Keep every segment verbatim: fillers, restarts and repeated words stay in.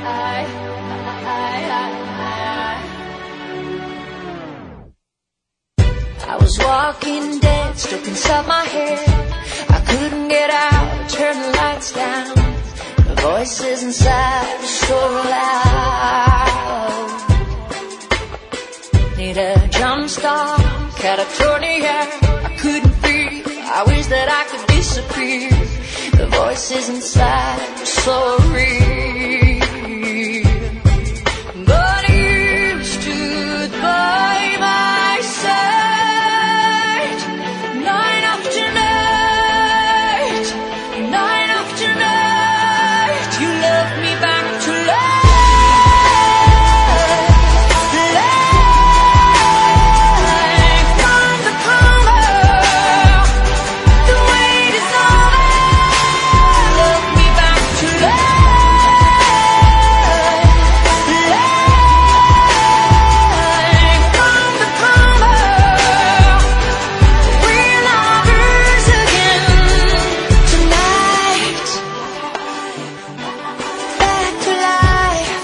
I was walking dead, stuck inside my head. I couldn't get out, turn the lights down. The voices inside were so loud. Need a jump start, catatonia. I couldn't feel, I wish that I could disappear. The voices inside were so real. But you stood by my side, night after night, night after night. You loved me back to life, life from the coma. The wait is over. You loved me back to life, life from the coma. We're lovers again tonight. Back to life,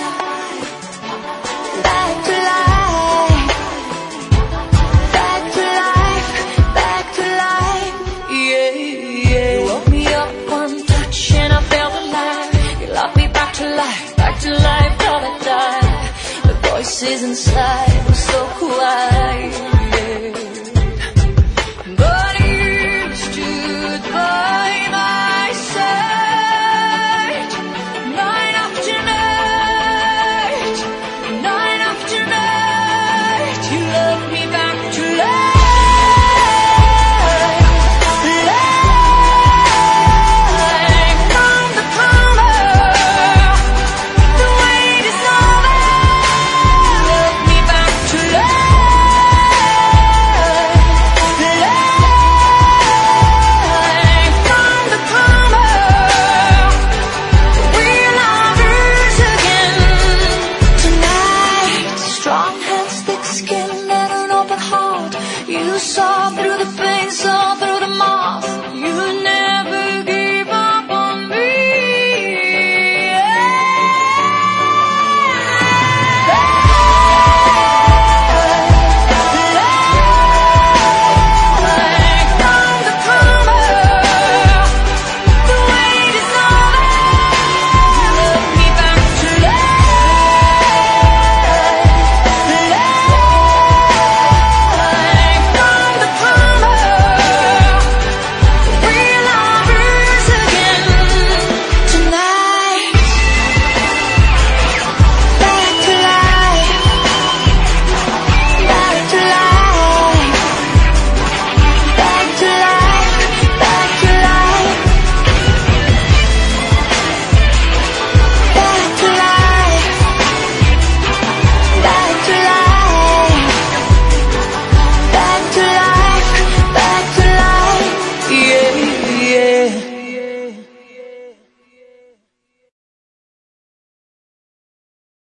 back to life, back to life, back to life. Yeah, yeah. You woke me up one touch and I felt alive. You loved me back to life, back to life, till I die. The voices inside